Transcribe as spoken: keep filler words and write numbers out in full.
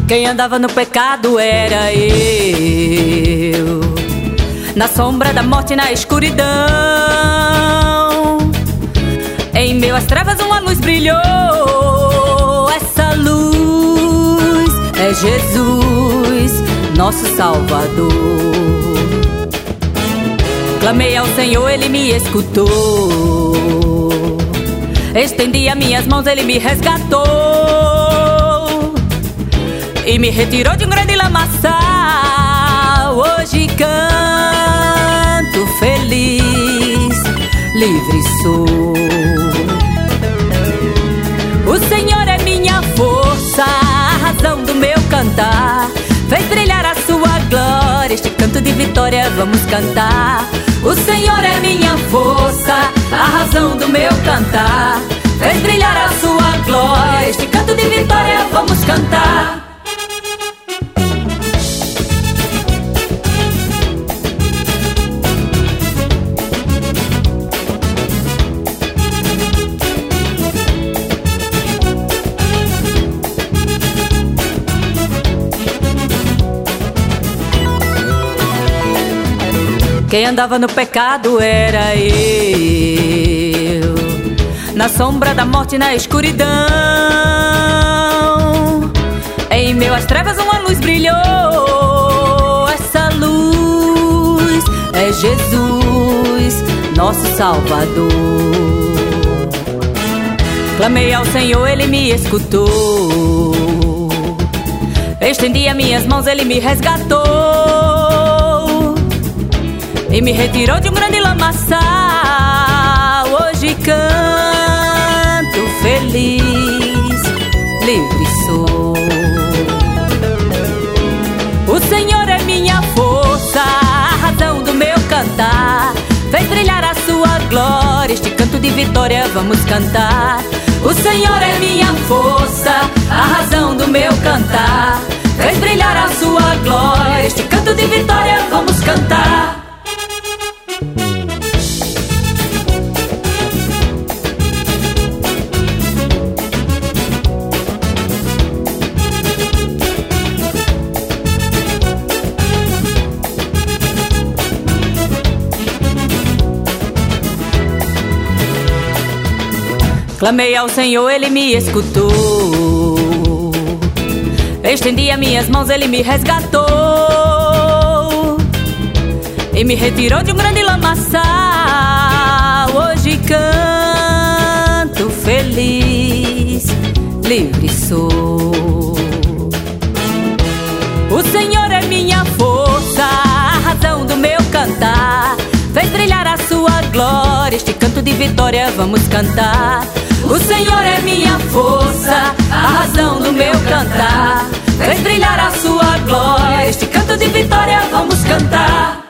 Quem andava no pecado era eu, na sombra da morte, na escuridão. Em meio às trevas uma luz brilhou. Essa luz é Jesus, nosso Salvador. Clamei ao Senhor, Ele me escutou. Estendi as minhas mãos, Ele me resgatou e me retirou de um grande lamaçal. Hoje canto feliz, livre sou. O Senhor é minha força, a razão do meu cantar. Fez brilhar a sua glória, este canto de vitória vamos cantar. O Senhor é minha força, a razão do meu cantar. Fez brilhar a sua glória, este canto de vitória vamos cantar. Quem andava no pecado era eu, na sombra da morte, na escuridão. Em meio às trevas uma luz brilhou. Essa luz é Jesus, nosso Salvador. Clamei ao Senhor, Ele me escutou. Estendi as minhas mãos, Ele me resgatou e me retirou de um grande lamaçal. Hoje canto feliz, livre sou. O Senhor é minha força, a razão do meu cantar. Fez brilhar a sua glória, este canto de vitória vamos cantar. O Senhor é minha força, a razão do meu cantar. Fez brilhar a sua glória, este canto de vitória vamos cantar. Clamei ao Senhor, Ele me escutou. Estendi as minhas mãos, Ele me resgatou e me retirou de um grande lamaçal. Hoje canto feliz, livre sou. O Senhor é minha força, a razão do meu cantar. Fez brilhar a sua glória, este canto de vitória vamos cantar. O Senhor é minha força, a razão do meu cantar. Fez brilhar a sua glória, este canto de vitória vamos cantar.